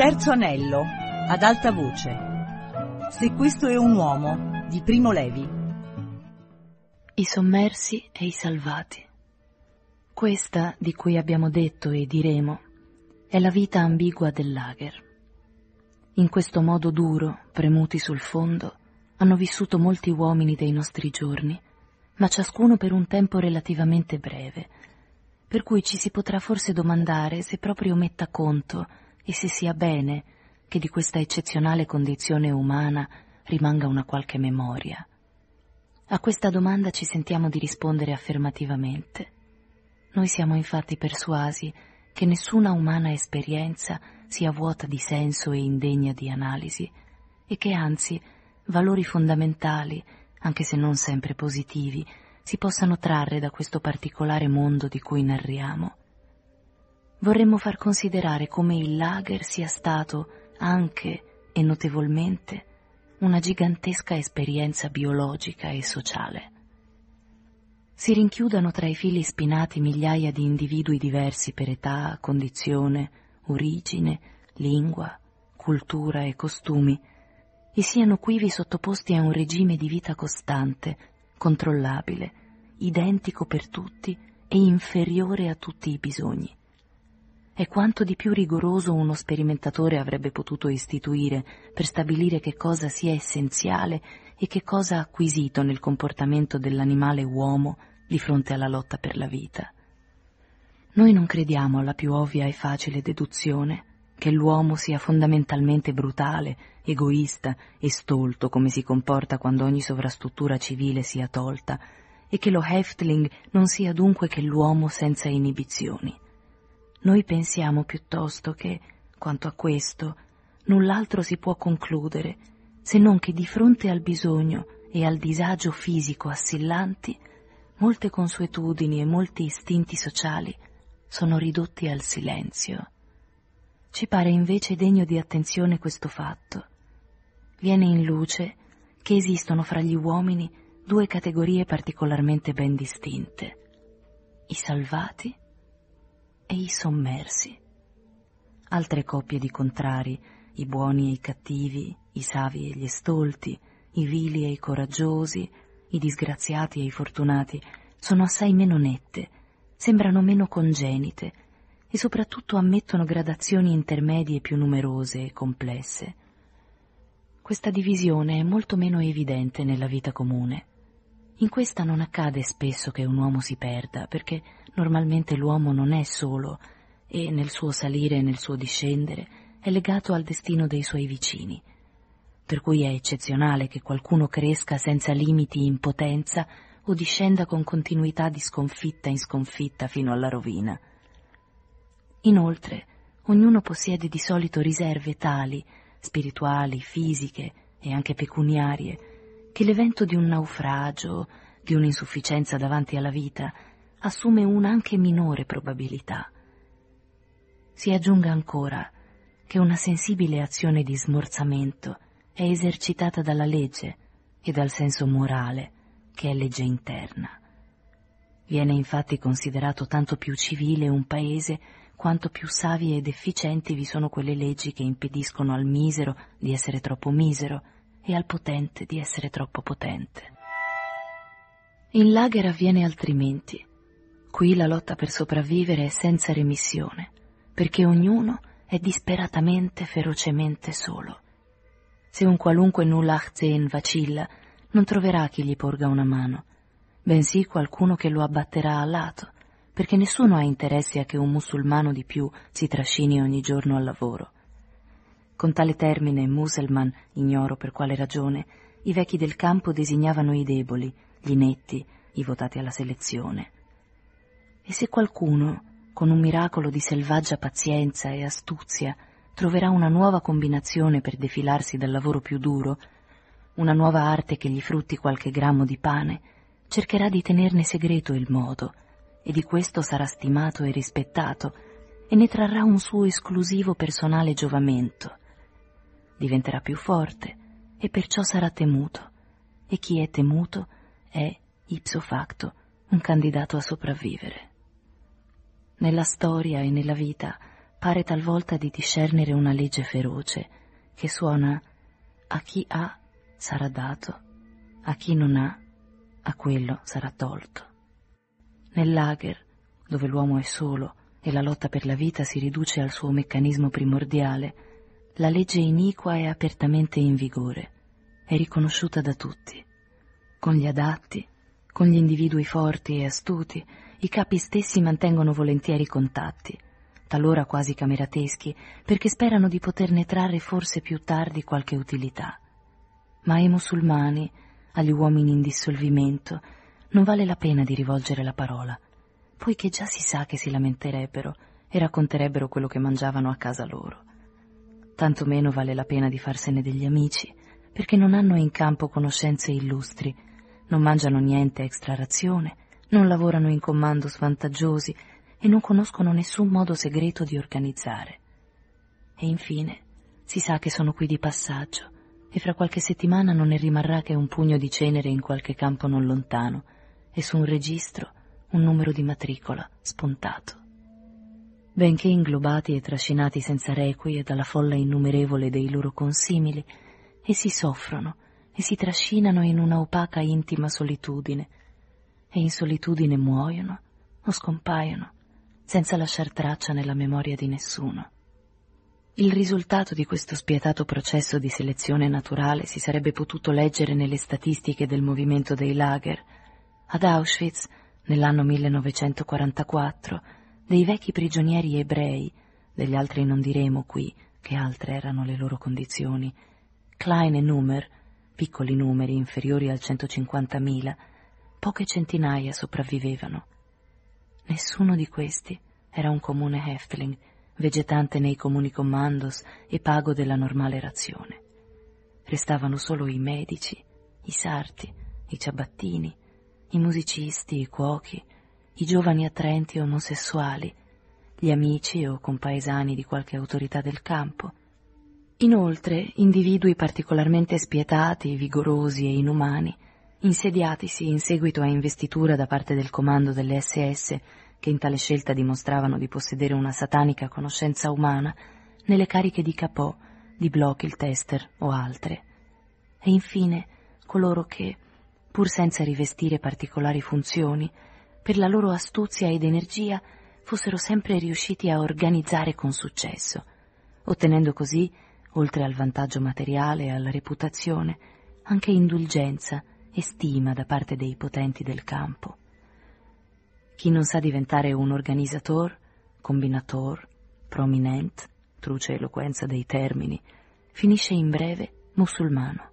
Terzo anello, ad alta voce. Se questo è un uomo, di Primo Levi. I sommersi e i salvati. Questa, di cui abbiamo detto e diremo, è la vita ambigua del lager. In questo modo duro, premuti sul fondo, hanno vissuto molti uomini dei nostri giorni, ma ciascuno per un tempo relativamente breve, per cui ci si potrà forse domandare se proprio metta conto e se sia bene che di questa eccezionale condizione umana rimanga una qualche memoria. A questa domanda ci sentiamo di rispondere affermativamente. Noi siamo infatti persuasi che nessuna umana esperienza sia vuota di senso e indegna di analisi, e che anzi valori fondamentali, anche se non sempre positivi, si possano trarre da questo particolare mondo di cui narriamo. Vorremmo far considerare come il lager sia stato anche e notevolmente una gigantesca esperienza biologica e sociale. Si rinchiudano tra i fili spinati migliaia di individui diversi per età, condizione, origine, lingua, cultura e costumi, e siano quivi sottoposti a un regime di vita costante, controllabile, identico per tutti e inferiore a tutti i bisogni. È quanto di più rigoroso uno sperimentatore avrebbe potuto istituire per stabilire che cosa sia essenziale e che cosa acquisito nel comportamento dell'animale uomo di fronte alla lotta per la vita. Noi non crediamo alla più ovvia e facile deduzione che l'uomo sia fondamentalmente brutale, egoista e stolto come si comporta quando ogni sovrastruttura civile sia tolta, e che lo Häftling non sia dunque che l'uomo senza inibizioni. Noi pensiamo piuttosto che, quanto a questo, null'altro si può concludere, se non che di fronte al bisogno e al disagio fisico assillanti, molte consuetudini e molti istinti sociali sono ridotti al silenzio. Ci pare invece degno di attenzione questo fatto. Viene in luce che esistono fra gli uomini due categorie particolarmente ben distinte: i salvati e i sommersi. Altre coppie di contrari, i buoni e i cattivi, i savi e gli stolti, i vili e i coraggiosi, i disgraziati e i fortunati, sono assai meno nette, sembrano meno congenite e soprattutto ammettono gradazioni intermedie più numerose e complesse. Questa divisione è molto meno evidente nella vita comune. In questa non accade spesso che un uomo si perda, perché normalmente l'uomo non è solo e nel suo salire e nel suo discendere è legato al destino dei suoi vicini, per cui è eccezionale che qualcuno cresca senza limiti in potenza o discenda con continuità di sconfitta in sconfitta fino alla rovina. Inoltre, ognuno possiede di solito riserve tali, spirituali, fisiche e anche pecuniarie, che l'evento di un naufragio, di un'insufficienza davanti alla vita, assume una anche minore probabilità. Si aggiunga ancora che una sensibile azione di smorzamento è esercitata dalla legge e dal senso morale, che è legge interna. Viene infatti considerato tanto più civile un paese quanto più savie ed efficienti vi sono quelle leggi che impediscono al misero di essere troppo misero e al potente di essere troppo potente. In lager avviene altrimenti. Qui la lotta per sopravvivere è senza remissione, perché ognuno è disperatamente, ferocemente solo. Se un qualunque nullachzen vacilla, non troverà chi gli porga una mano, bensì qualcuno che lo abbatterà a lato, perché nessuno ha interesse a che un musulmano di più si trascini ogni giorno al lavoro. Con tale termine, muselman, ignoro per quale ragione, i vecchi del campo designavano i deboli, gli inetti, i votati alla selezione. E se qualcuno, con un miracolo di selvaggia pazienza e astuzia, troverà una nuova combinazione per defilarsi dal lavoro più duro, una nuova arte che gli frutti qualche grammo di pane, cercherà di tenerne segreto il modo, e di questo sarà stimato e rispettato, e ne trarrà un suo esclusivo personale giovamento. Diventerà più forte, e perciò sarà temuto, e chi è temuto è, ipso facto, un candidato a sopravvivere. Nella storia e nella vita pare talvolta di discernere una legge feroce che suona: a chi ha sarà dato, a chi non ha, a quello sarà tolto. Nel lager, dove l'uomo è solo e la lotta per la vita si riduce al suo meccanismo primordiale, la legge iniqua è apertamente in vigore, è riconosciuta da tutti. Con gli adatti, con gli individui forti e astuti, i capi stessi mantengono volentieri contatti, talora quasi camerateschi, perché sperano di poterne trarre forse più tardi qualche utilità. Ma ai musulmani, agli uomini in dissolvimento, non vale la pena di rivolgere la parola, poiché già si sa che si lamenterebbero e racconterebbero quello che mangiavano a casa loro. Tanto meno vale la pena di farsene degli amici, perché non hanno in campo conoscenze illustri, non mangiano niente extra razione, non lavorano in comando svantaggiosi e non conoscono nessun modo segreto di organizzare. E infine si sa che sono qui di passaggio e fra qualche settimana non ne rimarrà che un pugno di cenere in qualche campo non lontano e su un registro un numero di matricola spuntato. Benché inglobati e trascinati senza requie dalla folla innumerevole dei loro consimili, essi soffrono e si trascinano in una opaca intima solitudine, e in solitudine muoiono o scompaiono, senza lasciar traccia nella memoria di nessuno. Il risultato di questo spietato processo di selezione naturale si sarebbe potuto leggere nelle statistiche del movimento dei lager. Ad Auschwitz, nell'anno 1944, dei vecchi prigionieri ebrei, degli altri non diremo qui, che altre erano le loro condizioni, kleine Nummer, piccoli numeri inferiori al 150.000, poche centinaia sopravvivevano. Nessuno di questi era un comune Häftling, vegetante nei comuni commandos e pago della normale razione. Restavano solo i medici, i sarti, i ciabattini, i musicisti, i cuochi, i giovani attraenti omosessuali, gli amici o compaesani di qualche autorità del campo. Inoltre, individui particolarmente spietati, vigorosi e inumani, insediatisi in seguito a investitura da parte del comando delle SS, che in tale scelta dimostravano di possedere una satanica conoscenza umana, nelle cariche di capò, di Bloch-il-Tester o altre. E infine coloro che, pur senza rivestire particolari funzioni, per la loro astuzia ed energia fossero sempre riusciti a organizzare con successo, ottenendo così, oltre al vantaggio materiale e alla reputazione, anche indulgenza e stima da parte dei potenti del campo. Chi non sa diventare un organizzator, combinator, prominent, truce eloquenza dei termini, finisce in breve musulmano.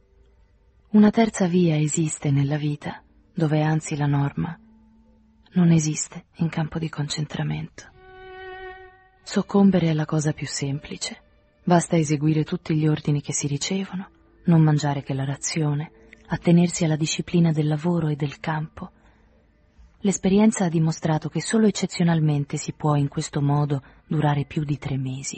Una terza via esiste nella vita, dove è anzi la norma. Non esiste in campo di concentramento. Soccombere è la cosa più semplice. Basta eseguire tutti gli ordini che si ricevono, non mangiare che la razione, attenersi alla disciplina del lavoro e del campo. L'esperienza ha dimostrato che solo eccezionalmente si può in questo modo durare più di 3 mesi.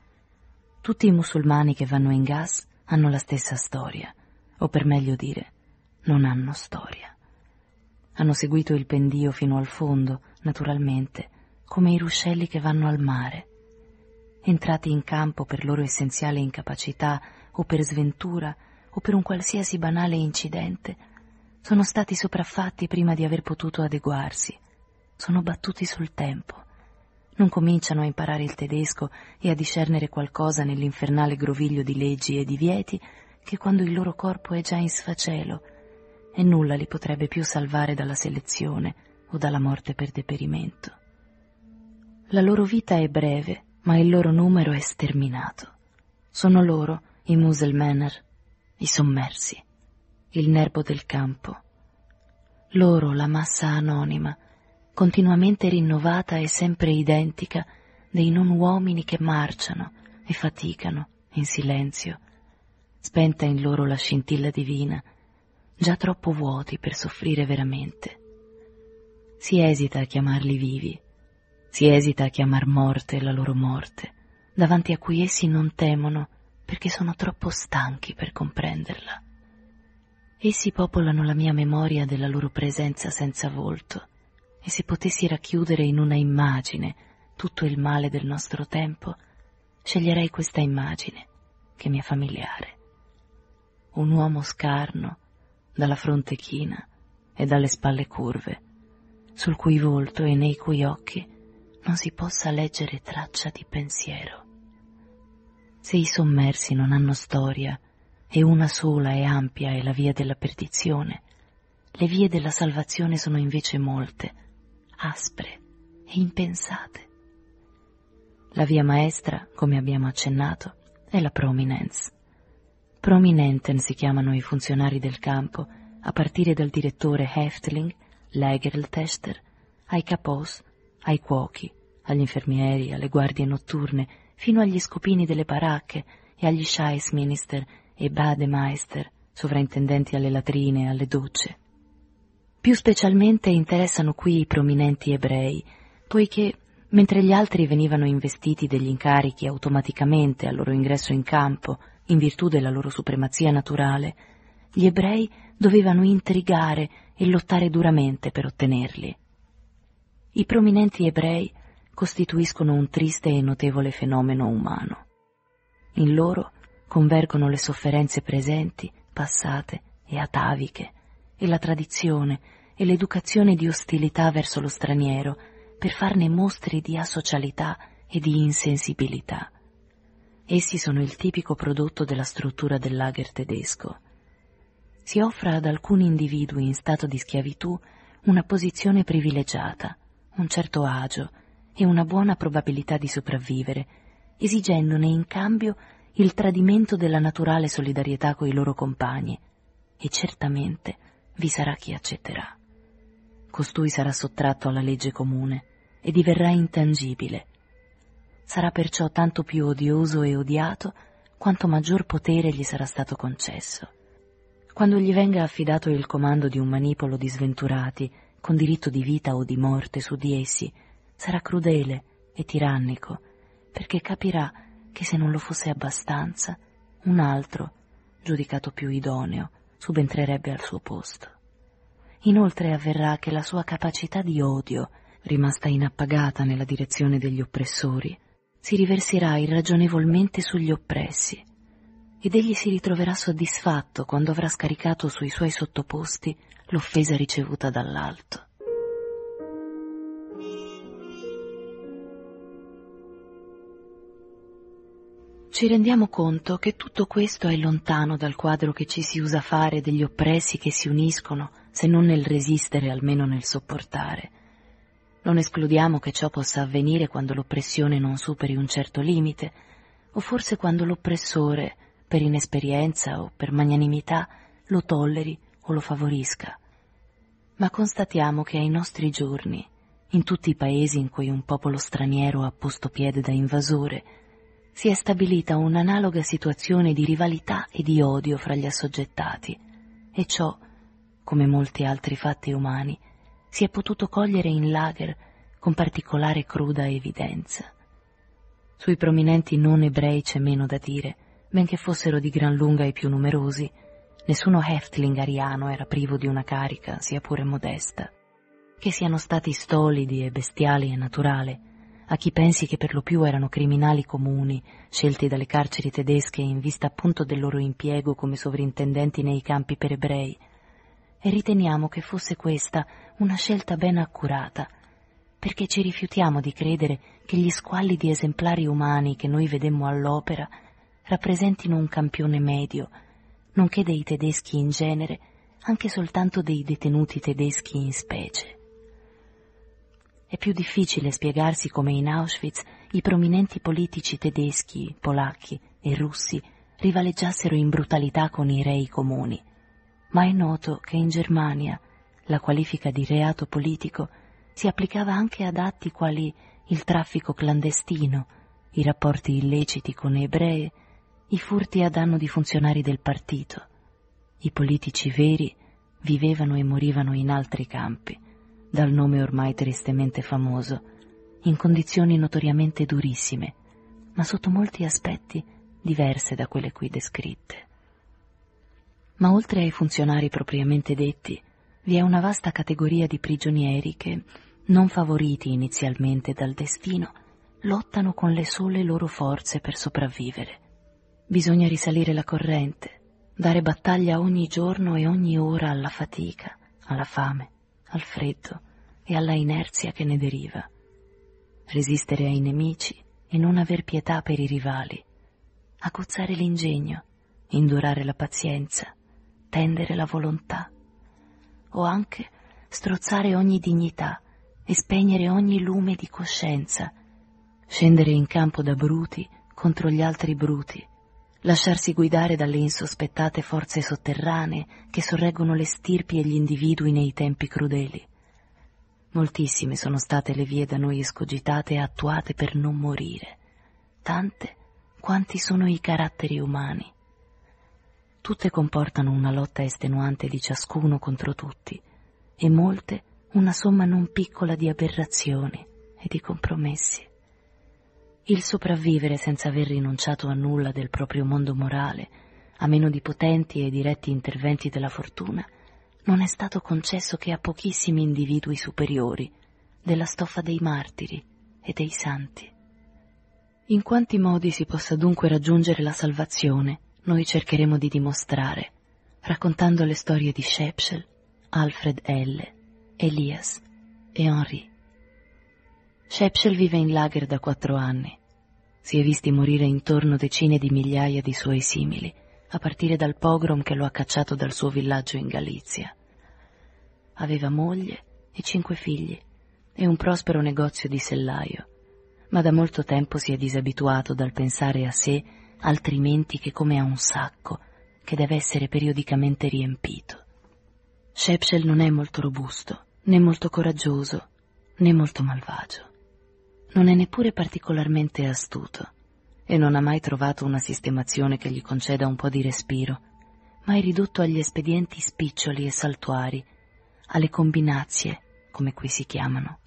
Tutti i musulmani che vanno in gas hanno la stessa storia, o per meglio dire, non hanno storia. Hanno seguito il pendio fino al fondo, naturalmente, come i ruscelli che vanno al mare. Entrati in campo per loro essenziale incapacità o per sventura o per un qualsiasi banale incidente, sono stati sopraffatti prima di aver potuto adeguarsi. Sono battuti sul tempo. Non cominciano a imparare il tedesco e a discernere qualcosa nell'infernale groviglio di leggi e divieti che quando il loro corpo è già in sfacelo e nulla li potrebbe più salvare dalla selezione o dalla morte per deperimento. La loro vita è breve, ma il loro numero è sterminato. Sono loro i Muselmänner, i sommersi, il nervo del campo. Loro la massa anonima, continuamente rinnovata e sempre identica dei non uomini che marciano e faticano in silenzio, spenta in loro la scintilla divina, già troppo vuoti per soffrire veramente. Si esita a chiamarli vivi, si esita a chiamar morte la loro morte, davanti a cui essi non temono perché sono troppo stanchi per comprenderla. Essi popolano la mia memoria della loro presenza senza volto, e se potessi racchiudere in una immagine tutto il male del nostro tempo, sceglierei questa immagine che mi è familiare. Un uomo scarno, dalla fronte china e dalle spalle curve, sul cui volto e nei cui occhi non si possa leggere traccia di pensiero. Se i sommersi non hanno storia e una sola e ampia è la via della perdizione, le vie della salvazione sono invece molte, aspre e impensate. La via maestra, come abbiamo accennato, è la prominence. Prominenten si chiamano i funzionari del campo, a partire dal direttore Häftling, Lägereltester, ai capos, ai cuochi, agli infermieri, alle guardie notturne, fino agli scopini delle baracche e agli Scheissminister e Bademeister, sovrintendenti alle latrine e alle docce. Più specialmente interessano qui i prominenti ebrei, poiché, mentre gli altri venivano investiti degli incarichi automaticamente al loro ingresso in campo, in virtù della loro supremazia naturale, gli ebrei dovevano intrigare e lottare duramente per ottenerli. I prominenti ebrei costituiscono un triste e notevole fenomeno umano. In loro convergono le sofferenze presenti, passate e ataviche, e la tradizione e l'educazione di ostilità verso lo straniero per farne mostri di asocialità e di insensibilità. Essi sono il tipico prodotto della struttura del lager tedesco. Si offre ad alcuni individui in stato di schiavitù una posizione privilegiata, un certo agio e una buona probabilità di sopravvivere, esigendone in cambio il tradimento della naturale solidarietà coi loro compagni, e certamente vi sarà chi accetterà. Costui sarà sottratto alla legge comune e diverrà intangibile. Sarà perciò tanto più odioso e odiato quanto maggior potere gli sarà stato concesso. Quando gli venga affidato il comando di un manipolo di sventurati, con diritto di vita o di morte su di essi, sarà crudele e tirannico, perché capirà che se non lo fosse abbastanza, un altro, giudicato più idoneo, subentrerebbe al suo posto. Inoltre avverrà che la sua capacità di odio, rimasta inappagata nella direzione degli oppressori, si riverserà irragionevolmente sugli oppressi, ed egli si ritroverà soddisfatto quando avrà scaricato sui suoi sottoposti l'offesa ricevuta dall'alto. Ci rendiamo conto che tutto questo è lontano dal quadro che ci si usa fare degli oppressi che si uniscono, se non nel resistere, almeno nel sopportare. Non escludiamo che ciò possa avvenire quando l'oppressione non superi un certo limite, o forse quando l'oppressore, per inesperienza o per magnanimità, lo tolleri o lo favorisca. Ma constatiamo che ai nostri giorni, in tutti i paesi in cui un popolo straniero ha posto piede da invasore, si è stabilita un'analoga situazione di rivalità e di odio fra gli assoggettati, e ciò, come molti altri fatti umani, si è potuto cogliere in lager con particolare cruda evidenza. Sui prominenti non ebrei c'è meno da dire, benché fossero di gran lunga i più numerosi. Nessuno Häftling ariano era privo di una carica, sia pure modesta. Che siano stati stolidi e bestiali è naturale. A chi pensi che per lo più erano criminali comuni, scelti dalle carceri tedesche in vista appunto del loro impiego come sovrintendenti nei campi per ebrei, e riteniamo che fosse questa una scelta ben accurata, perché ci rifiutiamo di credere che gli squallidi esemplari umani che noi vedemmo all'opera rappresentino un campione medio, nonché dei tedeschi in genere, anche soltanto dei detenuti tedeschi in specie. È più difficile spiegarsi come in Auschwitz i prominenti politici tedeschi, polacchi e russi rivaleggiassero in brutalità con i rei comuni, ma è noto che in Germania la qualifica di reato politico si applicava anche ad atti quali il traffico clandestino, i rapporti illeciti con ebrei, i furti a danno di funzionari del partito. I politici veri vivevano e morivano in altri campi, dal nome ormai tristemente famoso, in condizioni notoriamente durissime, ma sotto molti aspetti diverse da quelle qui descritte. Ma oltre ai funzionari propriamente detti, vi è una vasta categoria di prigionieri che, non favoriti inizialmente dal destino, lottano con le sole loro forze per sopravvivere. Bisogna risalire la corrente, dare battaglia ogni giorno e ogni ora alla fatica, alla fame, al freddo e alla inerzia che ne deriva. Resistere ai nemici e non aver pietà per i rivali, aguzzare l'ingegno, indurare la pazienza, tendere la volontà, o anche strozzare ogni dignità e spegnere ogni lume di coscienza, scendere in campo da bruti contro gli altri bruti, lasciarsi guidare dalle insospettate forze sotterranee che sorreggono le stirpi e gli individui nei tempi crudeli. Moltissime sono state le vie da noi escogitate e attuate per non morire, tante quanti sono i caratteri umani. Tutte comportano una lotta estenuante di ciascuno contro tutti, e molte una somma non piccola di aberrazioni e di compromessi. Il sopravvivere senza aver rinunciato a nulla del proprio mondo morale, a meno di potenti e diretti interventi della fortuna, non è stato concesso che a pochissimi individui superiori, della stoffa dei martiri e dei santi. In quanti modi si possa dunque raggiungere la salvazione, noi cercheremo di dimostrare, raccontando le storie di Shepsel, Alfred L., Elias e Henri. Shepsel vive in lager da 4 anni. Si è visti morire intorno decine di migliaia di suoi simili, a partire dal pogrom che lo ha cacciato dal suo villaggio in Galizia. Aveva moglie e 5 figli e un prospero negozio di sellaio, ma da molto tempo si è disabituato dal pensare a sé altrimenti che come a un sacco che deve essere periodicamente riempito. Shepsel non è molto robusto, né molto coraggioso, né molto malvagio. Non è neppure particolarmente astuto e non ha mai trovato una sistemazione che gli conceda un po' di respiro, ma è ridotto agli espedienti spiccioli e saltuari, alle combinazie, come qui si chiamano.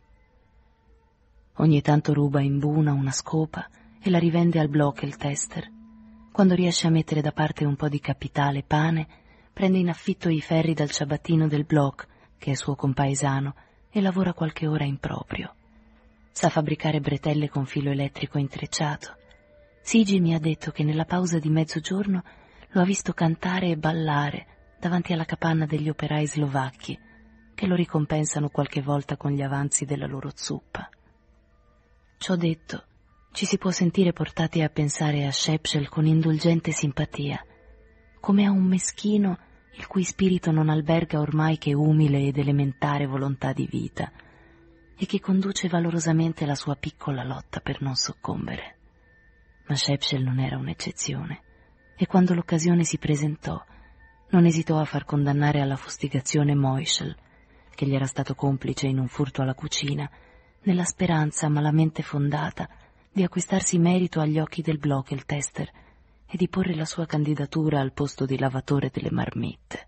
Ogni tanto ruba in buna una scopa e la rivende al Blockeltester. Quando riesce a mettere da parte un po' di capitale pane, prende in affitto i ferri dal ciabattino del Block, che è suo compaesano, e lavora qualche ora in proprio. Sa fabbricare bretelle con filo elettrico intrecciato. Sigi mi ha detto che nella pausa di mezzogiorno lo ha visto cantare e ballare davanti alla capanna degli operai slovacchi, che lo ricompensano qualche volta con gli avanzi della loro zuppa. Ciò detto, ci si può sentire portati a pensare a Shepsel con indulgente simpatia, come a un meschino il cui spirito non alberga ormai che umile ed elementare volontà di vita, e che conduce valorosamente la sua piccola lotta per non soccombere. Ma Shepsel non era un'eccezione, e quando l'occasione si presentò, non esitò a far condannare alla fustigazione Moischel, che gli era stato complice in un furto alla cucina, nella speranza malamente fondata di acquistarsi merito agli occhi del Blockeltester e di porre la sua candidatura al posto di lavatore delle marmitte.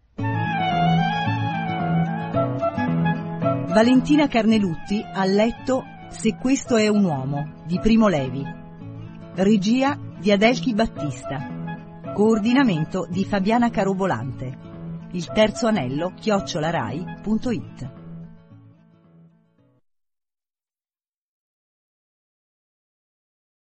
Valentina Carnelutti ha letto Se questo è un uomo di Primo Levi. Regia di Adelchi Battista. Coordinamento di Fabiana Carobolante. Il terzo anello @rai.it